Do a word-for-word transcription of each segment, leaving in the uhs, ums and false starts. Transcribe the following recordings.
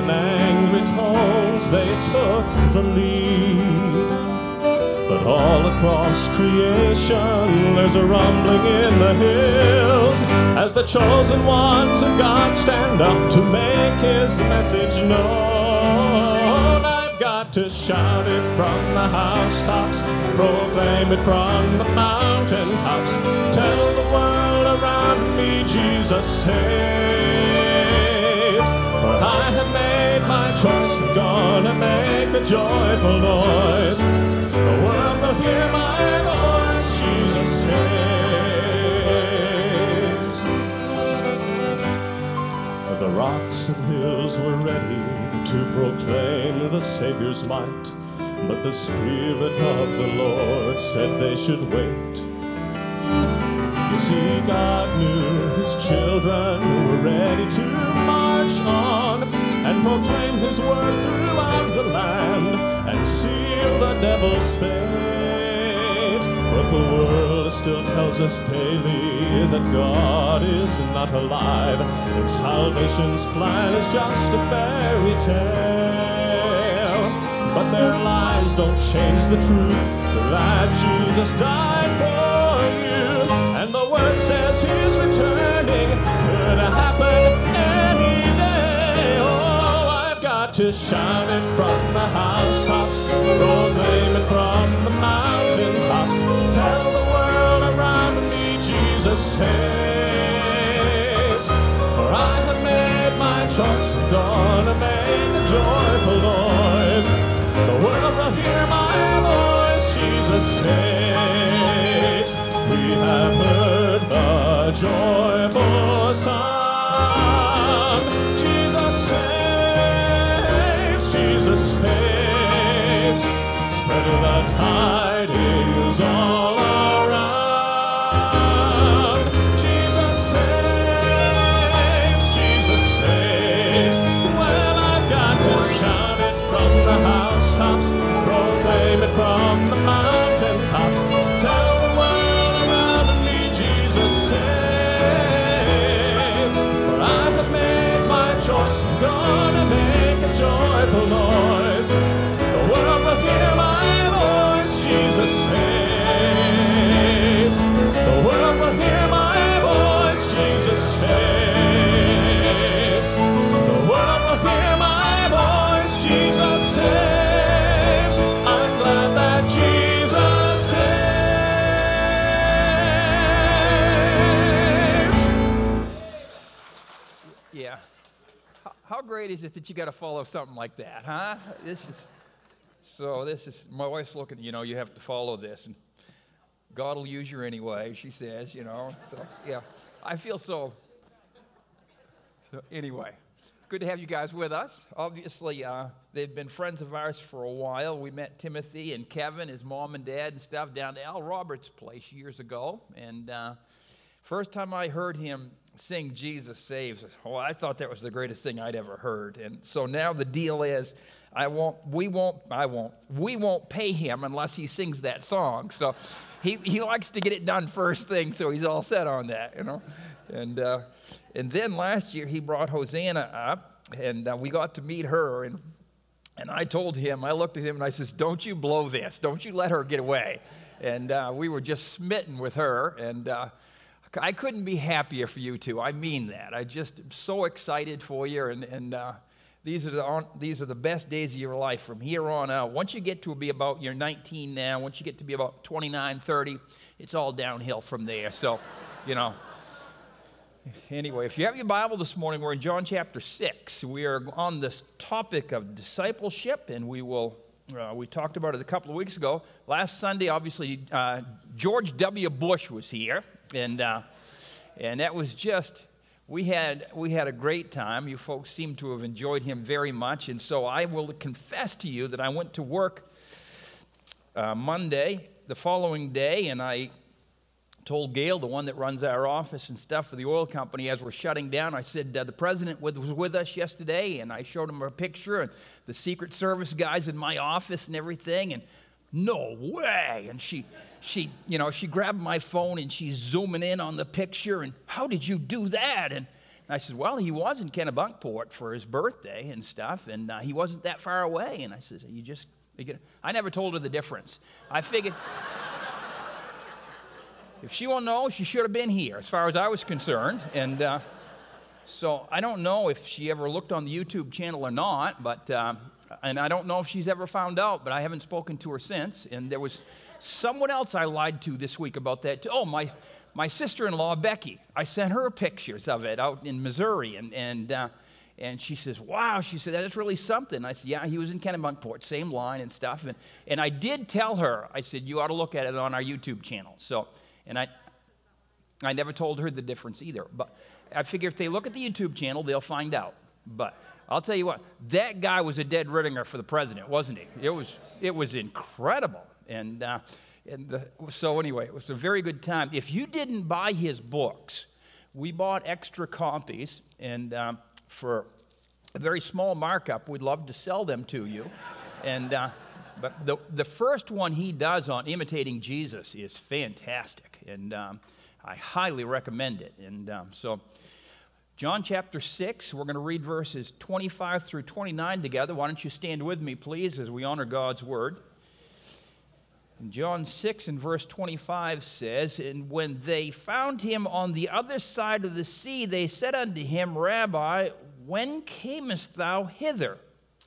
in angry tones they took the lead. But all across creation there's a rumbling in the hills as the chosen ones of God stand up to make his message known. I've got to shout it from the housetops, proclaim it from the mountaintops, tell the world around me Jesus saves. For I have made my choice, I'm gonna make a joyful noise. The world will hear my voice, Jesus saves. The rocks and hills were ready to proclaim the Savior's might, but the Spirit of the Lord said they should wait. You see, God knew his children were ready to march on and proclaim his word throughout the land and seal the devil's fate. But the world still tells us daily that God is not alive and salvation's plan is just a fairy tale. But their lies don't change the truth that Jesus died for you, and the word says he's returning, could happen any day. Oh, I've got to shout it from the housetops, proclaim it from the mountaintops, tell the world around me Jesus saves. For I have made my choice, I'm gonna make a joyful noise. The world will hear my voice, Jesus saves. We have heard the joyful song, Jesus saves, Jesus saves. Spread the tidings all around, Jesus saves, Jesus saves. Well, I've got to shout it from the housetops, proclaim it from the mountaintops, tell the world around me Jesus saves. For I have made my choice, I'm gonna make a joyful noise. The world will hear my voice, Jesus saves. The world will hear my voice, Jesus saves. The world will hear my voice, Jesus saves. I'm glad that Jesus saves. Yeah. How, how great is it that you got to follow something like that, huh? This is, so this is, my wife's looking, you know, you have to follow this, and God will use you anyway, she says, you know, so, yeah. I feel so, so anyway. Good to have you guys with us. Obviously, uh, they've been friends of ours for a while. We met Timothy and Kevin, his mom and dad and stuff, down to Al Roberts' place years ago. And uh, first time I heard him sing Jesus Saves, oh, I thought that was the greatest thing I'd ever heard. And so now the deal is, I won't, we won't, I won't, we won't pay him unless he sings that song. So he, he likes to get it done first thing, so he's all set on that, you know. And uh, and then last year he brought Hosanna up, and uh, we got to meet her, and and I told him, I looked at him and I says, don't you blow this, don't you let her get away. And uh, we were just smitten with her, and uh, I couldn't be happier for you two. I mean that. I just am so excited for you, and and uh, these are the on, these are the best days of your life from here on out. Once you get to be about, you're nineteen now, once you get to be about twenty-nine, thirty, it's all downhill from there. So, you know. Anyway, if you have your Bible this morning, we're in John chapter six. We are on this topic of discipleship, and we will, uh, we talked about it a couple of weeks ago. Last Sunday, obviously, uh, George W. Bush was here, and uh, and that was just, we had we had a great time. You folks seem to have enjoyed him very much, and so I will confess to you that I went to work uh, Monday, the following day, and I told Gail, the one that runs our office and stuff for the oil company, as we're shutting down, I said, uh, the president was with us yesterday, and I showed him a picture, and the Secret Service guys in my office and everything, and no way. And she, she, you know, she grabbed my phone, and she's zooming in on the picture, and how did you do that? And And I said, well, he was in Kennebunkport for his birthday and stuff, and uh, he wasn't that far away. And I said, you just, you get, I never told her the difference. I figured if she won't know, she should have been here as far as I was concerned. And uh, so I don't know if she ever looked on the YouTube channel or not, but uh, and I don't know if she's ever found out, but I haven't spoken to her since. And there was someone else I lied to this week about that too. Oh, my my sister-in-law, Becky. I sent her pictures of it out in Missouri, and and uh, and she says, wow, she said, that's really something. I said, yeah, he was in Kennebunkport, same line and stuff. And, and I did tell her, I said, you ought to look at it on our YouTube channel. So, and I I never told her the difference either. But I figure if they look at the YouTube channel, they'll find out. But I'll tell you what, that guy was a dead ringer for the president, wasn't he? It was it was incredible. And, uh, and the, so anyway, it was a very good time. If you didn't buy his books, we bought extra copies, and um, for a very small markup, we'd love to sell them to you. And uh, but the the first one he does on imitating Jesus is fantastic, and um, I highly recommend it. And um, so, John chapter six, we're going to read verses twenty-five through twenty-nine together. Why don't you stand with me, please, as we honor God's word. And John six and verse twenty-five says, and when they found him on the other side of the sea, they said unto him, Rabbi, when camest thou hither?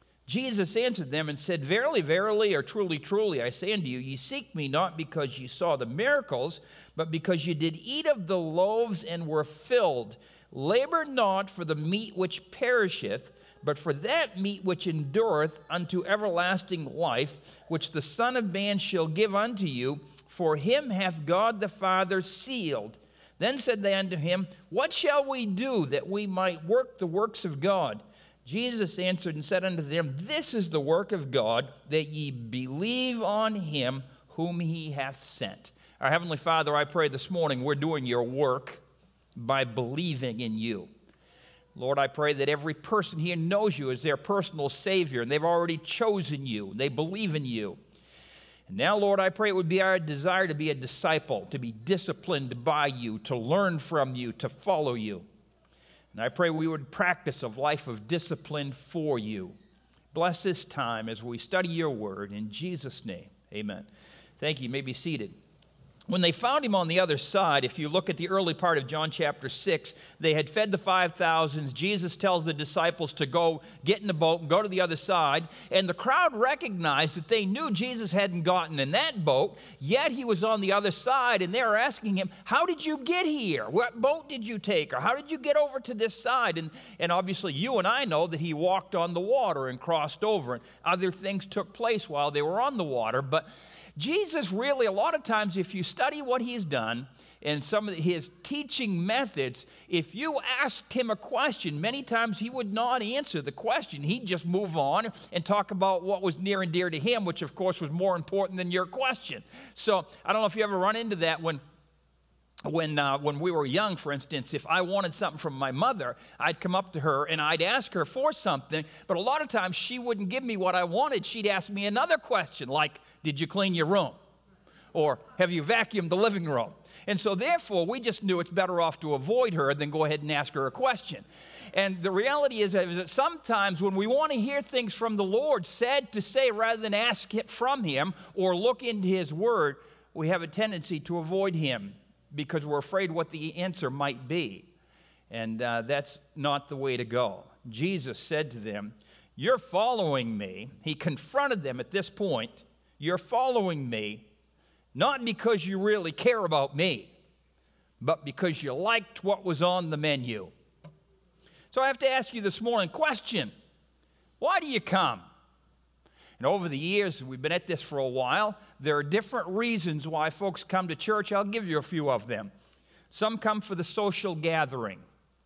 Jesus answered them and said, Verily, verily, or truly, truly, I say unto you, ye seek me not because ye saw the miracles, but because ye did eat of the loaves and were filled. Labor not for the meat which perisheth, but for that meat which endureth unto everlasting life, which the Son of Man shall give unto you, for him hath God the Father sealed. Then said they unto him, What shall we do that we might work the works of God? Jesus answered and said unto them, This is the work of God, that ye believe on him whom he hath sent. Our Heavenly Father, I pray this morning we're doing your work by believing in you. Lord, I pray that every person here knows you as their personal Savior, and they've already chosen you. They believe in you. And now, Lord, I pray it would be our desire to be a disciple, to be disciplined by you, to learn from you, to follow you. And I pray we would practice a life of discipline for you. Bless this time as we study your word. In Jesus' name, amen. Thank you. You may be seated. When they found him on the other side, if you look at the early part of John chapter six, they had fed the five thousand. Jesus tells the disciples to go get in the boat and go to the other side. And the crowd recognized that they knew Jesus hadn't gotten in that boat, yet he was on the other side. And they were asking him, how did you get here? What boat did you take? Or how did you get over to this side? And, and obviously you and I know that he walked on the water and crossed over. And other things took place while they were on the water. But Jesus really, a lot of times, if you study what he's done and some of his teaching methods, if you asked him a question, many times he would not answer the question. He'd just move on and talk about what was near and dear to him, which, of course, was more important than your question. So I don't know if you ever run into that when When uh, when we were young, for instance, if I wanted something from my mother, I'd come up to her and I'd ask her for something, but a lot of times she wouldn't give me what I wanted. She'd ask me another question, like, did you clean your room? Or have you vacuumed the living room? And so therefore, we just knew it's better off to avoid her than go ahead and ask her a question. And the reality is, is that sometimes when we want to hear things from the Lord, sad to say, rather than ask it from him or look into his word, we have a tendency to avoid him, because we're afraid what the answer might be. And uh, that's not the way to go. Jesus said to them, you're following me. He confronted them at this point. You're following me, not because you really care about me, but because you liked what was on the menu. So I have to ask you this morning, question, why do you come? And over the years, we've been at this for a while, there are different reasons why folks come to church. I'll give you a few of them. Some come for the social gathering.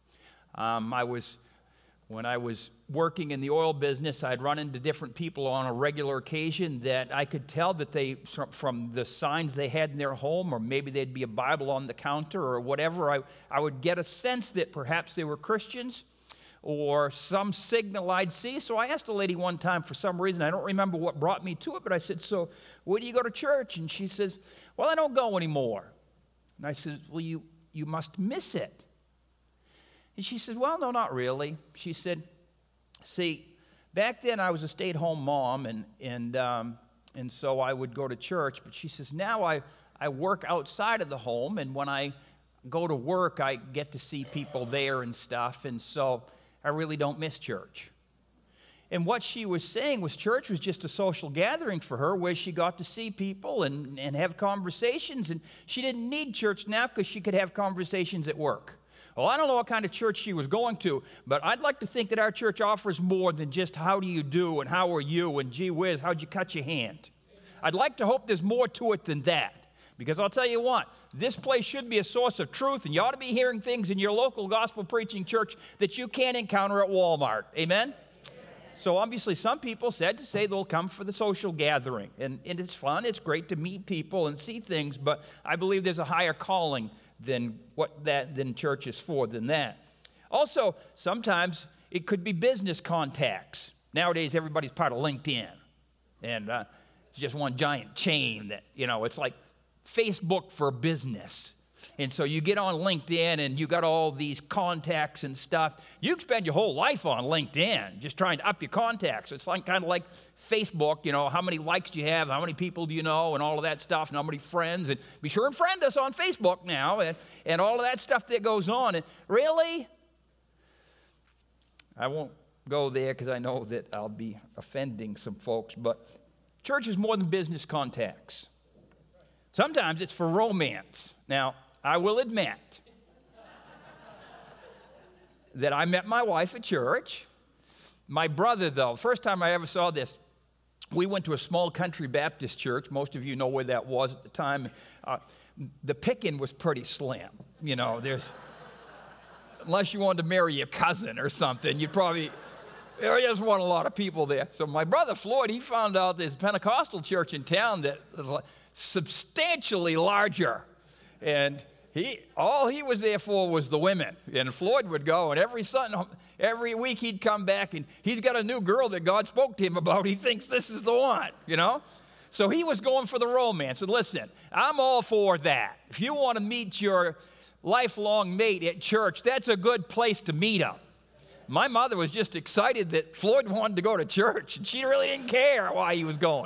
Um, I was, when I was working in the oil business, I'd run into different people on a regular occasion that I could tell that they, from the signs they had in their home, or maybe there'd be a Bible on the counter or whatever, I, I would get a sense that perhaps they were Christians, or some signal I'd see. So I asked a lady one time for some reason, I don't remember what brought me to it, but I said, so where do you go to church? And she says, well, I don't go anymore. And I said, well, you, you must miss it. And she said, well, no, not really. She said, see, back then I was a stay-at-home mom, and and um, and so I would go to church. But she says, now I, I work outside of the home, and when I go to work, I get to see people there and stuff, and so I really don't miss church. And what she was saying was church was just a social gathering for her where she got to see people and, and have conversations, and she didn't need church now because she could have conversations at work. Well, I don't know what kind of church she was going to, but I'd like to think that our church offers more than just how do you do and how are you and gee whiz, how'd you cut your hand? I'd like to hope there's more to it than that, because I'll tell you what, this place should be a source of truth, and you ought to be hearing things in your local gospel preaching church that you can't encounter at Walmart. Amen? So obviously some people said to say they'll come for the social gathering, and, and it's fun, it's great to meet people and see things, but I believe there's a higher calling than what that than church is for than that. Also, sometimes it could be business contacts. Nowadays, everybody's part of LinkedIn, and uh, it's just one giant chain that, you know, it's like Facebook for business. And so you get on LinkedIn and you got all these contacts and stuff. You can spend your whole life on LinkedIn just trying to up your contacts. It's like kind of like Facebook, you know, how many likes do you have, how many people do you know, and all of that stuff, and how many friends. And be sure and friend us on Facebook now, and, and all of that stuff that goes on. And really, I won't go there because I know that I'll be offending some folks, but church is more than business contacts. Sometimes it's for romance. Now, I will admit that I met my wife at church. My brother, though, first time I ever saw this, we went to a small country Baptist church. Most of you know where that was at the time. Uh, the picking was pretty slim. You know, there's, unless you wanted to marry your cousin or something, you'd probably, there just weren't a lot of people there. So my brother Floyd, he found out there's a Pentecostal church in town that was like substantially larger. And he, all he was there for was the women. And Floyd would go, and every Sunday, every week he'd come back, and he's got a new girl that God spoke to him about. He thinks this is the one, you know? So he was going for the romance. And listen, I'm all for that. If you want to meet your lifelong mate at church, that's a good place to meet him. My mother was just excited that Floyd wanted to go to church, and she really didn't care why he was going.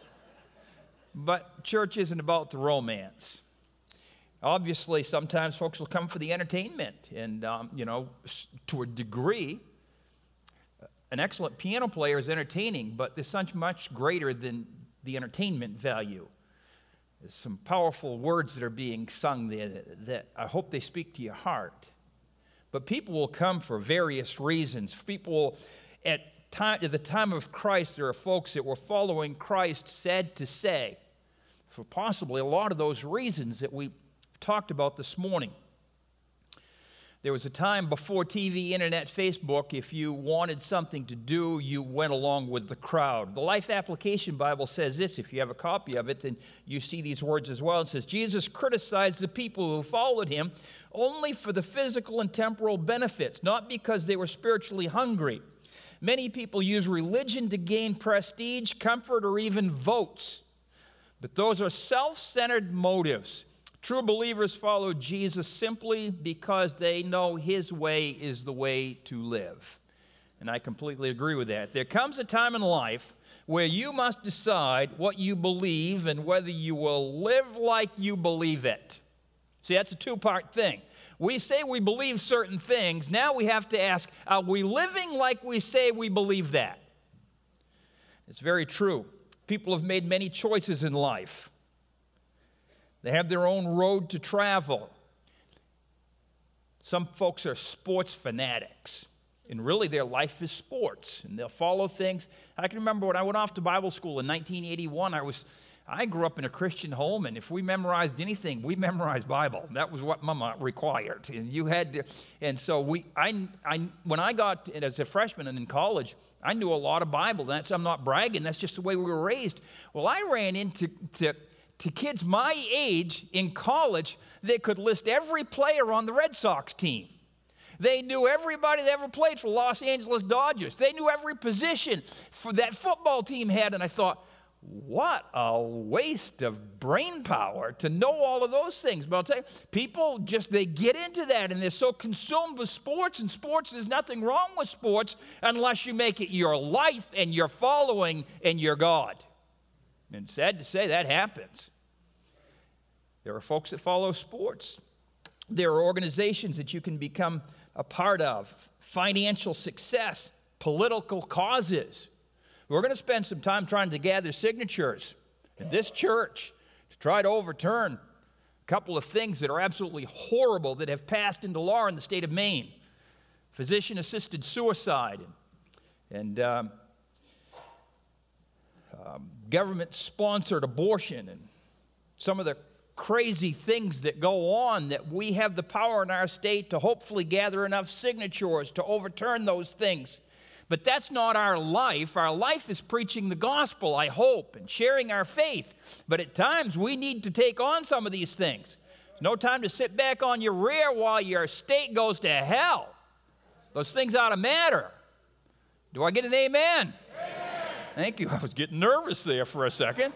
But church isn't about the romance. Obviously, sometimes folks will come for the entertainment, and, um, you know, to a degree, an excellent piano player is entertaining, but there's such much greater than the entertainment value. There's some powerful words that are being sung there that, that I hope they speak to your heart. But people will come for various reasons. People will, at, time, at the time of Christ, there are folks that were following Christ, sad to say, for possibly a lot of those reasons that we talked about this morning. There was a time before T V, internet, Facebook, if you wanted something to do, you went along with the crowd. The Life Application Bible says this. If you have a copy of it, then you see these words as well. It says, Jesus criticized the people who followed him only for the physical and temporal benefits, not because they were spiritually hungry. Many people use religion to gain prestige, comfort, or even votes. But those are self-centered motives. True believers follow Jesus simply because they know his way is the way to live. And I completely agree with that. There comes a time in life where you must decide what you believe and whether you will live like you believe it. See, that's a two-part thing. We say we believe certain things. Now we have to ask, are we living like we say we believe that? It's very true. People have made many choices in life. They have their own road to travel. Some folks are sports fanatics, and really their life is sports, and they'll follow things. I can remember when I went off to Bible school in nineteen eighty-one, I was, I grew up in a Christian home, and if we memorized anything, we memorized Bible. That was what Mama required, and you had to, and so we, I, I, when I got as a freshman and in college, I knew a lot of Bible. That's, I'm not bragging. That's just the way we were raised. Well, I ran into to, to kids my age in college that could list every player on the Red Sox team. They knew everybody that ever played for Los Angeles Dodgers. They knew every position for that football team had. And I thought, what a waste of brain power to know all of those things. But I'll tell you, people just, they get into that and they're so consumed with sports, and sports, there's nothing wrong with sports unless you make it your life and your following and your God. And sad to say, that happens. There are folks that follow sports. There are organizations that you can become a part of, financial success, political causes. We're going to spend some time trying to gather signatures in this church to try to overturn a couple of things that are absolutely horrible that have passed into law in the state of Maine. Physician-assisted suicide and, and um, um, government-sponsored abortion and some of the crazy things that go on, that we have the power in our state to hopefully gather enough signatures to overturn those things. But that's not our life. Our life is preaching the gospel, I hope, and sharing our faith. But at times, we need to take on some of these things. No time to sit back on your rear while your state goes to hell. Those things ought to matter. Do I get an amen? Amen. Thank you. I was getting nervous there for a second.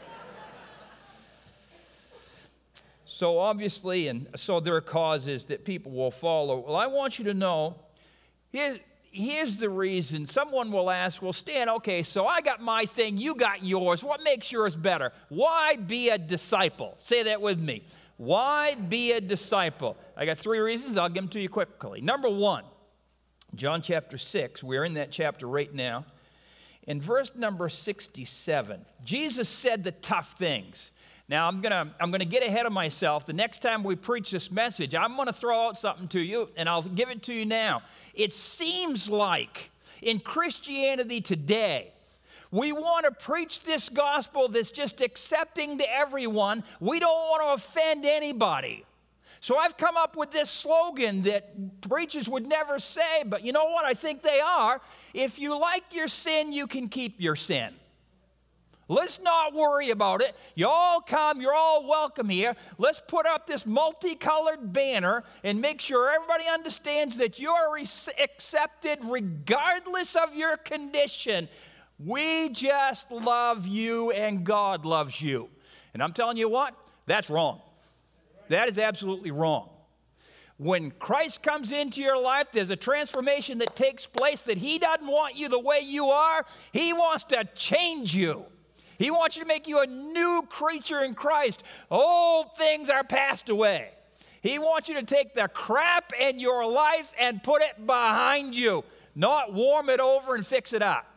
So obviously, and so there are causes that people will follow. Well, I want you to know, here, here's the reason. Someone will ask, well, Stan, okay, so I got my thing, you got yours. What makes yours better? Why be a disciple? Say that with me. Why be a disciple? I got three reasons. I'll give them to you quickly. Number one, John chapter six. We're in that chapter right now. In verse number sixty-seven, Jesus said the tough things. Now, I'm going to I'm going to get ahead of myself. The next time we preach this message, I'm going to throw out something to you, and I'll give it to you now. It seems like in Christianity today, we want to preach this gospel that's just accepting to everyone. We don't want to offend anybody. So I've come up with this slogan that preachers would never say, but you know what? I think they are. If you like your sin, you can keep your sin. Let's not worry about it. You all come. You're all welcome here. Let's put up this multicolored banner and make sure everybody understands that you're re- accepted regardless of your condition. We just love you and God loves you. And I'm telling you what? That's wrong. That is absolutely wrong. When Christ comes into your life, there's a transformation that takes place that He doesn't want you the way you are. He wants to change you. He wants you to make you a new creature in Christ. Old things are passed away. He wants you to take the crap in your life and put it behind you, not warm it over and fix it up.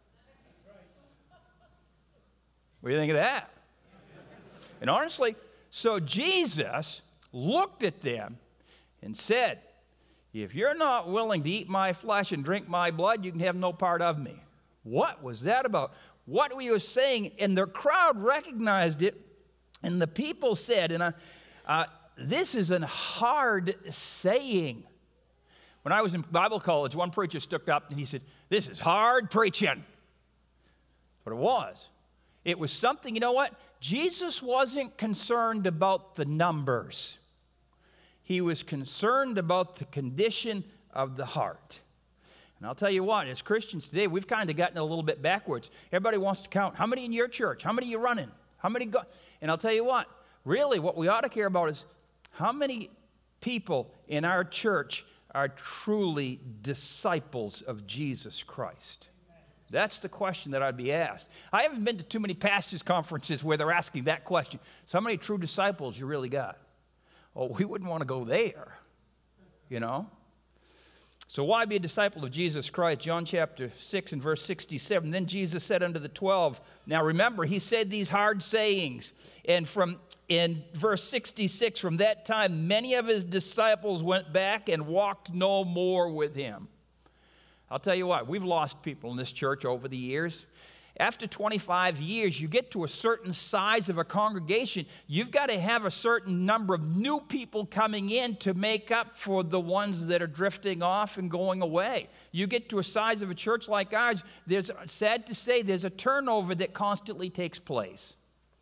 What do you think of that? And honestly, so Jesus looked at them and said, if you're not willing to eat my flesh and drink my blood, you can have no part of me. What was that about? What he was saying, and the crowd recognized it, and the people said, and uh, uh, this is a hard saying. When I was in Bible college, one preacher stood up and he said, this is hard preaching. But it was. It was something, you know what? Jesus wasn't concerned about the numbers. He was concerned about the condition of the heart. And I'll tell you what, as Christians today, we've kind of gotten a little bit backwards. Everybody wants to count. How many in your church? How many are you running? How many go? And I'll tell you what, really what we ought to care about is how many people in our church are truly disciples of Jesus Christ. That's the question that I'd be asked. I haven't been to too many pastors' conferences where they're asking that question. So how many true disciples you really got? Oh, we wouldn't want to go there, you know? So why be a disciple of Jesus Christ? John chapter six and verse sixty-seven. Then Jesus said unto the twelve. Now remember, he said these hard sayings. And from in verse sixty-six, from that time, many of his disciples went back and walked no more with him. I'll tell you what, we've lost people in this church over the years. After twenty-five years, you get to a certain size of a congregation, you've got to have a certain number of new people coming in to make up for the ones that are drifting off and going away. You get to a size of a church like ours, there's, sad to say, there's a turnover that constantly takes place.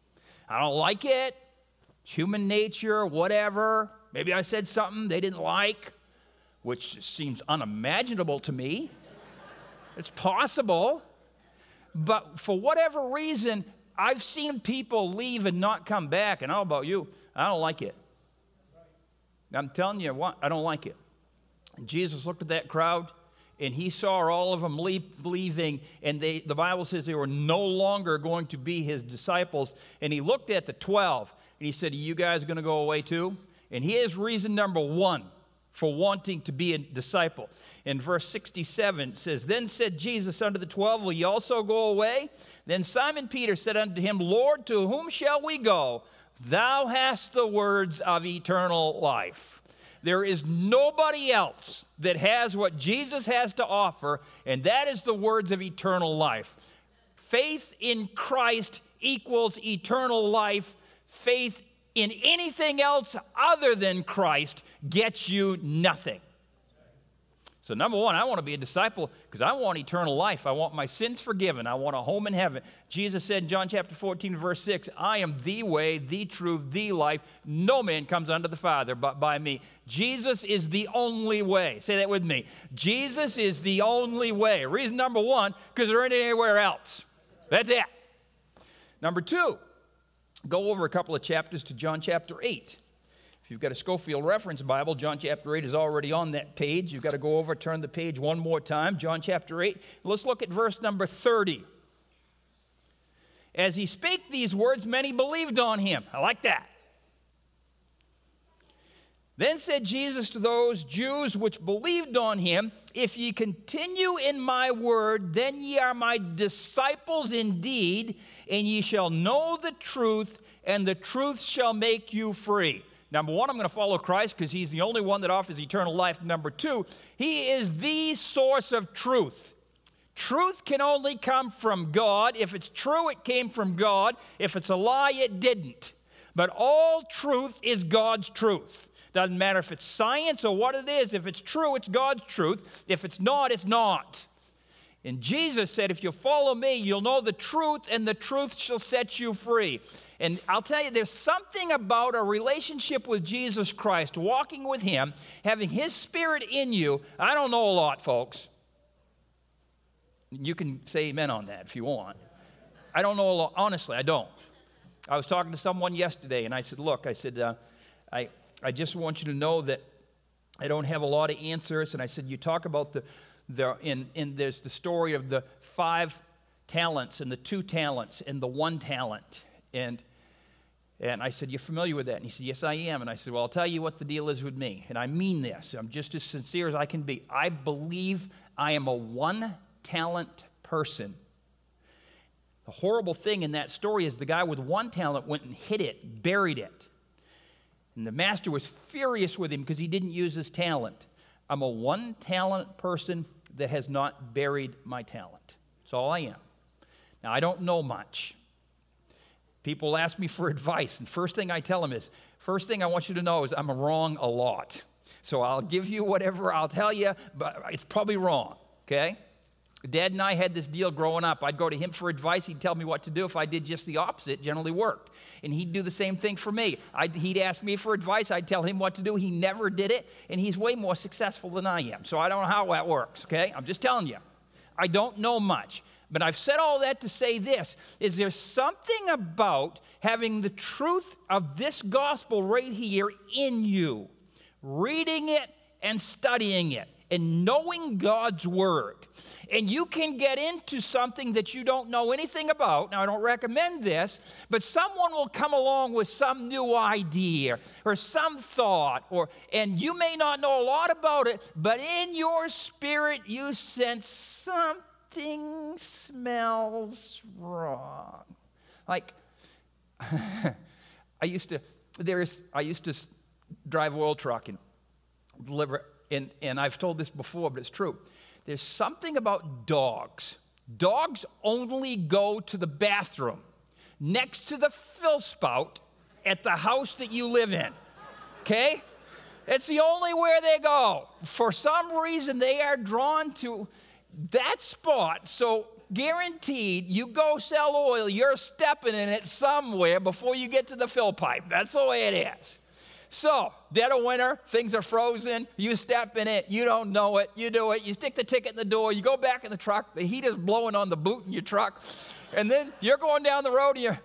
I don't like it. It's human nature, whatever. Maybe I said something they didn't like, which seems unimaginable to me. It's possible. But for whatever reason, I've seen people leave and not come back, and how about you? I don't like it. I'm telling you what, I don't like it. And Jesus looked at that crowd, and he saw all of them leave, leaving, and they, the Bible says they were no longer going to be his disciples. And he looked at the twelve, and he said, are you guys going to go away too? And here's reason number one for wanting to be a disciple. In verse sixty-seven, it says, then said Jesus unto the twelve, will ye also go away? Then Simon Peter said unto him, Lord, to whom shall we go? Thou hast the words of eternal life. There is nobody else that has what Jesus has to offer, and that is the words of eternal life. Faith in Christ equals eternal life. Faith in anything else other than Christ gets you nothing. So number one, I want to be a disciple because I want eternal life. I want my sins forgiven. I want a home in heaven. Jesus said in John chapter fourteen, verse six, I am the way, the truth, the life. No man comes unto the Father but by me. Jesus is the only way. Say that with me. Jesus is the only way. Reason number one, because there ain't anywhere else. That's it. Number two, go over a couple of chapters to John chapter eight. If you've got a Schofield Reference Bible, John chapter eight is already on that page. You've got to go over, turn the page one more time. John chapter eight. Let's look at verse number thirty. As he spake these words, many believed on him. I like that. Then said Jesus to those Jews which believed on him, if ye continue in my word, then ye are my disciples indeed, and ye shall know the truth, and the truth shall make you free. Number one, I'm going to follow Christ because he's the only one that offers eternal life. Number two, he is the source of truth. Truth can only come from God. If it's true, it came from God. If it's a lie, it didn't. But all truth is God's truth. Doesn't matter if it's science or what it is. If it's true, it's God's truth. If it's not, it's not. And Jesus said, if you follow me, you'll know the truth, and the truth shall set you free. And I'll tell you, there's something about a relationship with Jesus Christ, walking with him, having his Spirit in you. I don't know a lot, folks. You can say amen on that if you want. I don't know a lot. Honestly, I don't. I was talking to someone yesterday, and I said, look, I said, uh, I, I just want you to know that I don't have a lot of answers. And I said, you talk about the, the in, in there's the story of the five talents and the two talents and the one talent. And And I said, you're familiar with that? And he said, yes, I am. And I said, well, I'll tell you what the deal is with me. And I mean this. I'm just as sincere as I can be. I believe I am a one-talent person. The horrible thing in that story is the guy with one talent went and hid it, buried it. And the master was furious with him because he didn't use his talent. I'm a one-talent person that has not buried my talent. That's all I am. Now, I don't know much. People ask me for advice, and first thing I tell them is, first thing I want you to know is I'm wrong a lot. So I'll give you whatever I'll tell you, but it's probably wrong, okay? Dad and I had this deal growing up. I'd go to him for advice. He'd tell me what to do. If I did just the opposite, it generally worked. And he'd do the same thing for me. I'd, he'd ask me for advice. I'd tell him what to do. He never did it, and he's way more successful than I am. So I don't know how that works, okay? I'm just telling you. I don't know much. But I've said all that to say this, is there something about having the truth of this gospel right here in you, reading it and studying it, and knowing God's word. And you can get into something that you don't know anything about. Now, I don't recommend this, but someone will come along with some new idea or some thought, or and you may not know a lot about it, but in your spirit you sense something. Something smells wrong. Like, I used to, there's, I used to drive oil truck and deliver, and, and I've told this before, but it's true. There's something about dogs. Dogs only go to the bathroom next to the fill spout at the house that you live in, okay? It's the only where they go. For some reason, they are drawn to that spot, so guaranteed you go sell oil, you're stepping in it somewhere before you get to the fill pipe. That's the way it is. So, dead of winter, things are frozen, you step in it, you don't know it, you do it, you stick the ticket in the door, you go back in the truck, the heat is blowing on the boot in your truck, And then you're going down the road and you're,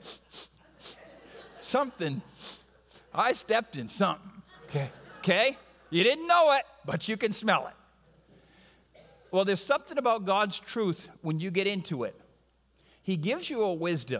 something, I stepped in something, okay? Okay? You didn't know it, but you can smell it. Well, there's something about God's truth when you get into it. He gives you a wisdom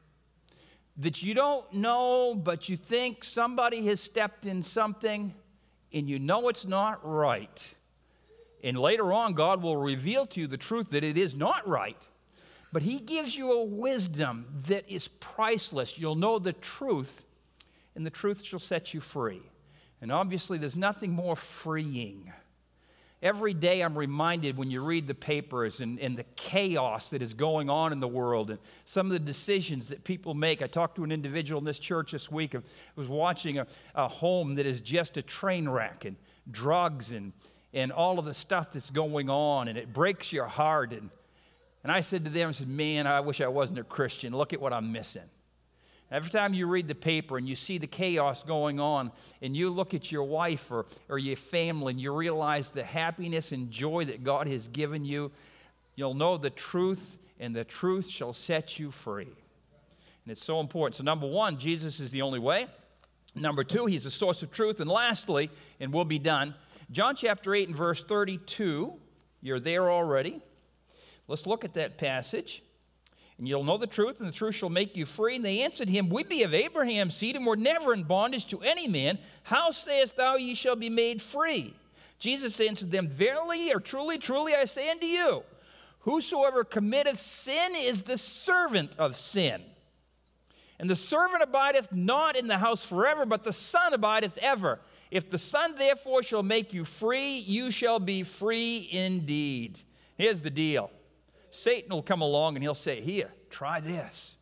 that you don't know, but you think somebody has stepped in something, and you know it's not right. And later on, God will reveal to you the truth that it is not right. But he gives you a wisdom that is priceless. You'll know the truth, and the truth shall set you free. And obviously, there's nothing more freeing. Every day I'm reminded when you read the papers and, and the chaos that is going on in the world and some of the decisions that people make. I talked to an individual in this church this week. I was watching a, a home that is just a train wreck and drugs and, and all of the stuff that's going on, and it breaks your heart. And, and I said to them, I said, man, I wish I wasn't a Christian. Look at what I'm missing. Every time you read the paper and you see the chaos going on and you look at your wife or, or your family and you realize the happiness and joy that God has given you, you'll know the truth, and the truth shall set you free. And it's so important. So number one, Jesus is the only way. Number two, he's the source of truth. And lastly, and we'll be done, John chapter eight and verse thirty-two. You're there already. Let's look at that passage. And you'll know the truth, and the truth shall make you free. And they answered him, we be of Abraham's seed, and were never in bondage to any man. How sayest thou, ye shall be made free? Jesus answered them, verily or truly, truly, I say unto you, whosoever committeth sin is the servant of sin. And the servant abideth not in the house forever, but the Son abideth ever. If the Son therefore shall make you free, you shall be free indeed. Here's the deal. Satan will come along and he'll say, here, try this.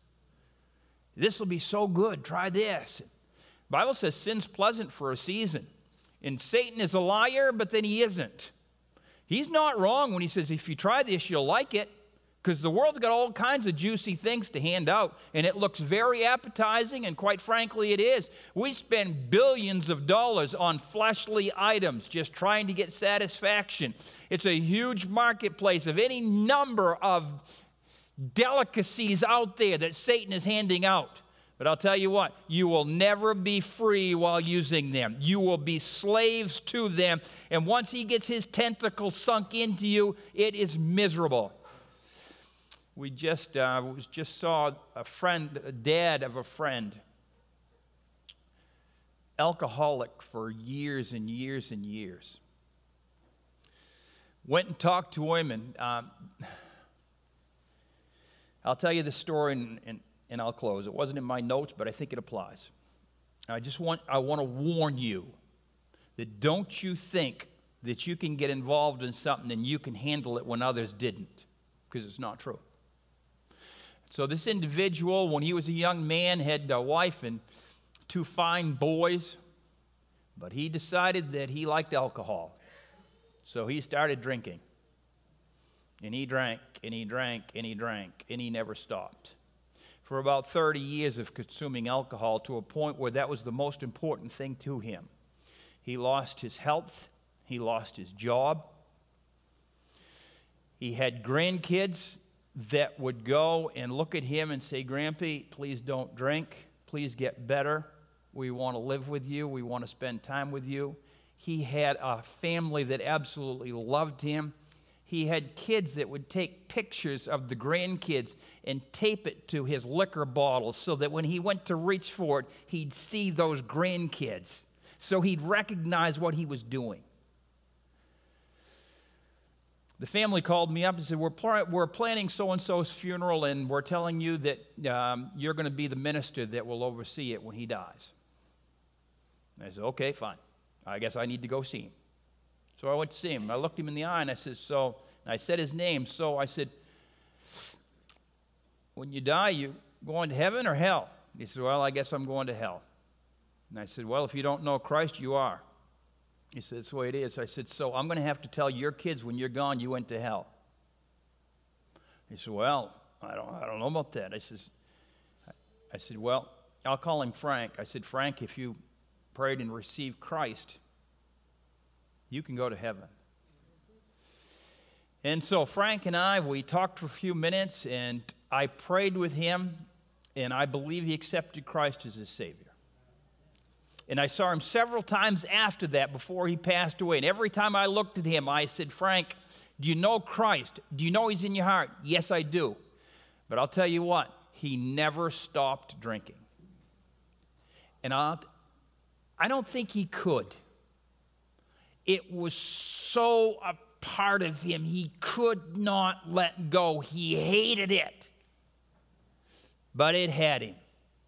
This will be so good. Try this. The Bible says sin's pleasant for a season. And Satan is a liar, but then he isn't. He's not wrong when he says, if you try this, you'll like it. Because the world's got all kinds of juicy things to hand out, and it looks very appetizing, and quite frankly, it is. We spend billions of dollars on fleshly items just trying to get satisfaction. It's a huge marketplace of any number of delicacies out there that Satan is handing out. But I'll tell you what, you will never be free while using them. You will be slaves to them, and once he gets his tentacles sunk into you, it is miserable. We just uh, just saw a friend, a dad of a friend, alcoholic for years and years and years. Went and talked to him, and um, I'll tell you the story, and, and, and I'll close. It wasn't in my notes, but I think it applies. I just want I want to warn you that don't you think that you can get involved in something and you can handle it when others didn't, because it's not true. So this individual, when he was a young man, had a wife and two fine boys, but he decided that he liked alcohol. So he started drinking. And he drank, and he drank, and he drank, and he never stopped. For about thirty years of consuming alcohol, to a point where that was the most important thing to him. He lost his health. He lost his job. He had grandkids that would go and look at him and say, Grampy, please don't drink. Please get better. We want to live with you. We want to spend time with you. He had a family that absolutely loved him. He had kids that would take pictures of the grandkids and tape it to his liquor bottle so that when he went to reach for it, he'd see those grandkids. So he'd recognize what he was doing. The family called me up and said, we're, pl- we're planning so-and-so's funeral, and we're telling you that um, you're going to be the minister that will oversee it when he dies. And I said, okay, fine. I guess I need to go see him. So I went to see him. I looked him in the eye, and I said, so, and I said his name. So I said, when you die, you going to heaven or hell? He said, well, I guess I'm going to hell. And I said, well, if you don't know Christ, you are. He said, that's the way it is. I said, so I'm going to have to tell your kids when you're gone, you went to hell. He said, well, I don't, I don't know about that. I says, I said, well, I'll call him Frank. I said, Frank, if you prayed and received Christ, you can go to heaven. And so Frank and I, we talked for a few minutes, and I prayed with him, and I believe he accepted Christ as his Savior. And I saw him several times after that before he passed away. And every time I looked at him, I said, Frank, do you know Christ? Do you know he's in your heart? Yes, I do. But I'll tell you what, he never stopped drinking. And I'll, I don't think he could. It was so a part of him, he could not let go. He hated it. But it had him.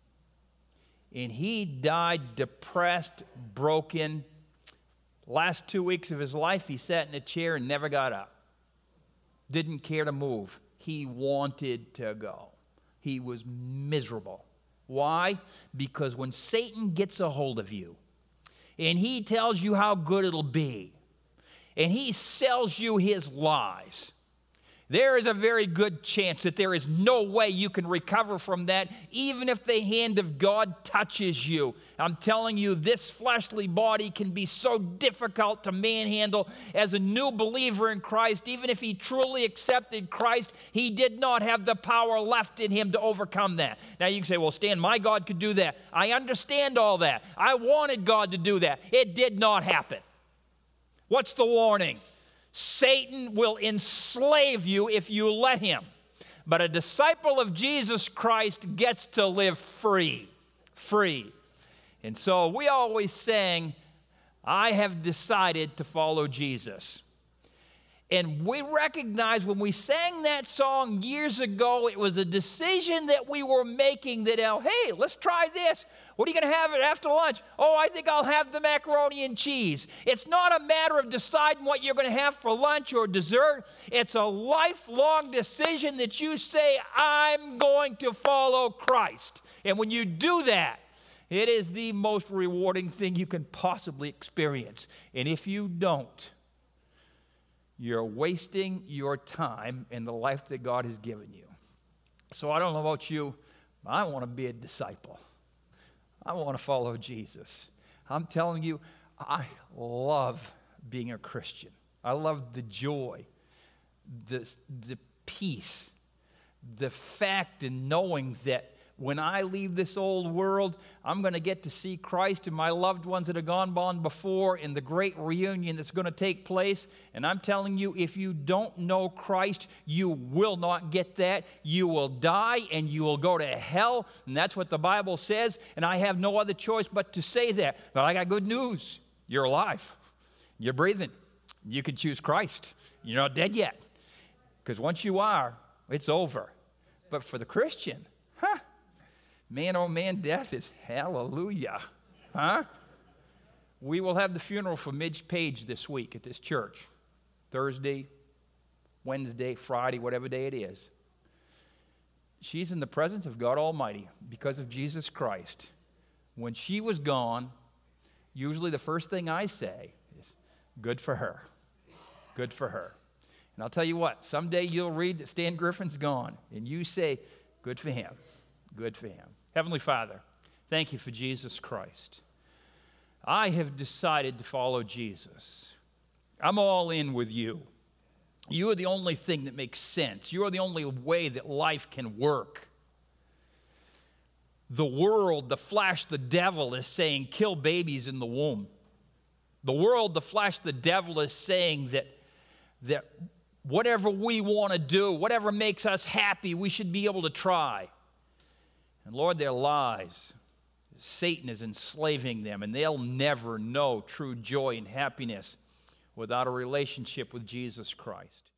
And he died depressed, broken. Last two weeks of his life, he sat in a chair and never got up. Didn't care to move. He wanted to go. He was miserable. Why? Because when Satan gets a hold of you, and he tells you how good it'll be, and he sells you his lies, there is a very good chance that there is no way you can recover from that, even if the hand of God touches you. I'm telling you, this fleshly body can be so difficult to manhandle. As a new believer in Christ, even if he truly accepted Christ, he did not have the power left in him to overcome that. Now you can say, well, Stan, my God could do that. I understand all that. I wanted God to do that. It did not happen. What's the warning? Satan will enslave you if you let him. But a disciple of Jesus Christ gets to live free. Free. And so we always sang, I have decided to follow Jesus. And we recognize when we sang that song years ago, it was a decision that we were making that, oh, hey, let's try this. What are you going to have after lunch? Oh, I think I'll have the macaroni and cheese. It's not a matter of deciding what you're going to have for lunch or dessert. It's a lifelong decision that you say, I'm going to follow Christ. And when you do that, it is the most rewarding thing you can possibly experience. And if you don't, you're wasting your time in the life that God has given you. So I don't know about you, but I want to be a disciple. I want to follow Jesus. I'm telling you, I love being a Christian. I love the joy, the, the peace, the fact in knowing that when I leave this old world, I'm going to get to see Christ and my loved ones that have gone on before in the great reunion that's going to take place. And I'm telling you, if you don't know Christ, you will not get that. You will die and you will go to hell. And that's what the Bible says. And I have no other choice but to say that. But I got good news. You're alive. You're breathing. You can choose Christ. You're not dead yet. Because once you are, it's over. But for the Christian, huh? Man, oh man, death is hallelujah. Huh? We will have the funeral for Midge Page this week at this church. Thursday, Wednesday, Friday, whatever day it is. She's in the presence of God Almighty because of Jesus Christ. When she was gone, usually the first thing I say is, good for her. Good for her. And I'll tell you what, someday you'll read that Stan Griffin's gone, and you say, good for him. Good for him. Heavenly Father, thank you for Jesus Christ. I have decided to follow Jesus. I'm all in with you. You are the only thing that makes sense. You are the only way that life can work. The world, the flesh, the devil is saying, kill babies in the womb. The world, the flesh, the devil is saying that, that whatever we want to do, whatever makes us happy, we should be able to try. And Lord, their lies, Satan is enslaving them, and they'll never know true joy and happiness without a relationship with Jesus Christ.